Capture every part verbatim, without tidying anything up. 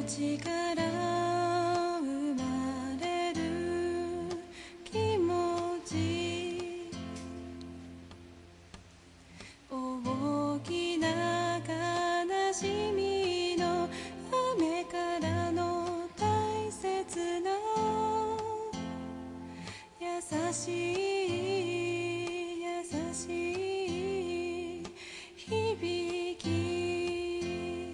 ちから生まれる気持ち、大きな悲しみの雨からの大切な優しい優しい響き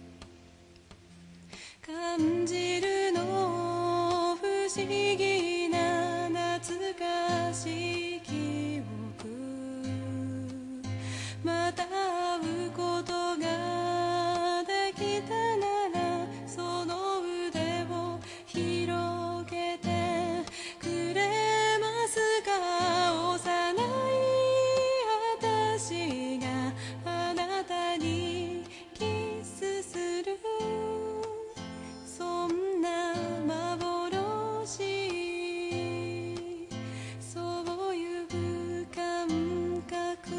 感じるの不思議な懐かしい記憶、また会うことができたならその腕を広げてくれますか。幼い私があなたにキスする、そんな幻、そういう感覚。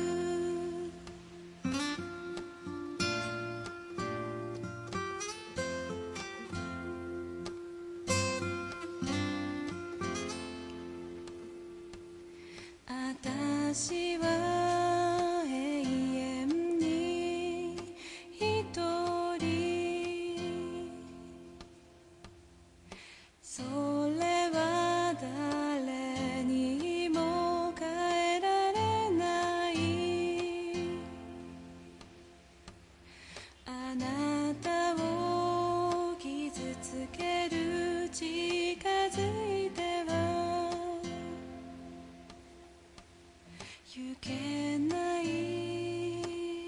私は永遠に一人、それは誰にも変えられない。あなたを傷つける近づいては行けない。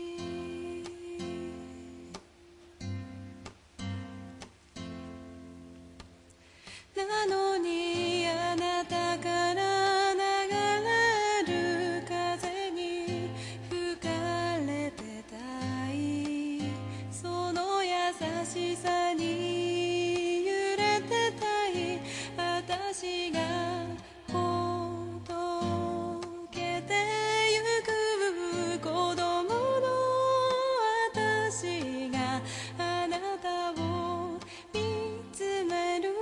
なのにあなたから流れる風に吹かれてたい、その優しさに揺れてたい。私がほどけてゆく子供の私があなたを見つめる、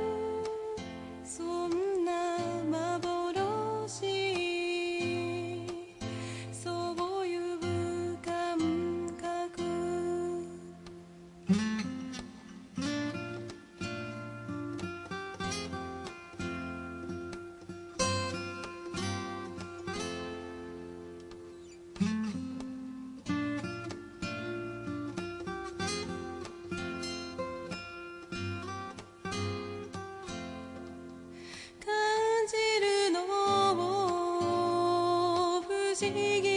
そんな幻、そういう感覚。感じるのを不思議